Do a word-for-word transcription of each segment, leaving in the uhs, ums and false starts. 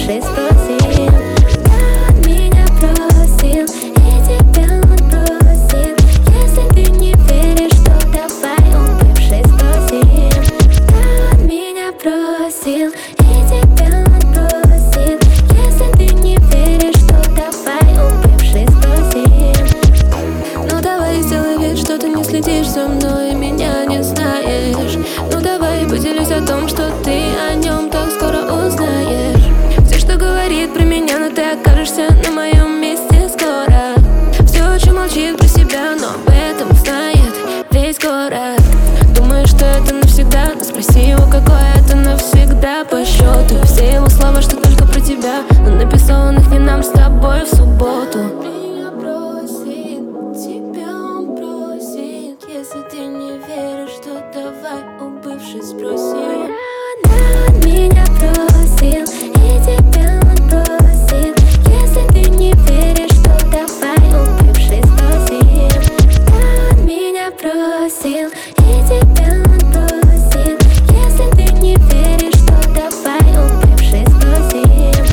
убывший спросил. Он меня бросил, и тебя он бросит. Если ты не веришь, то давай убывший спросил. Он меня бросил, и тебя он бросит. Если ты не веришь, то давай убывший спросил. Ну давай сделай вид, что ты не следишь за мной и меня не знаешь. Ну давай поделюсь о том, что ты о нем так скоро узнаешь. Все, что говорит про меня, но ты окажешься на моем месте скоро. Все очень молчит про себя, но об этом знает весь город. Думаешь, что это навсегда, но спроси его, какое это навсегда по счету. Все его слова, что только про тебя, но написал он их не нам с тобой в субботу. Меня бросит, тебя он бросит. Если ты не веришь, то давай убывший спроси. Он меня бросил, и тебя он бросит. Если ты не веришь, то давай убывший спроси. Он меня бросил, и тебя он бросит. Если ты не веришь, то давай убывший спроси.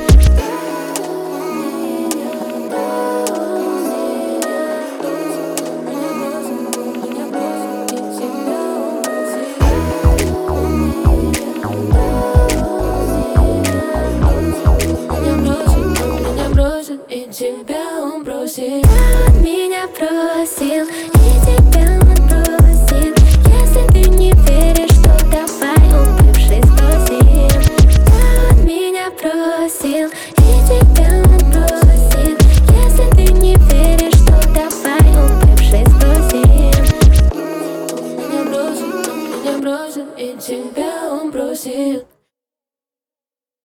И тебя он бросил. Он меня бросил, и тебя он бросит. Если ты не веришь, то давай убывший спросил. Он меня бросил, и тебя он бросит. Если ты не веришь, то давай убывший спросил. Он меня бросил, он меня бросил, и тебя он бросит.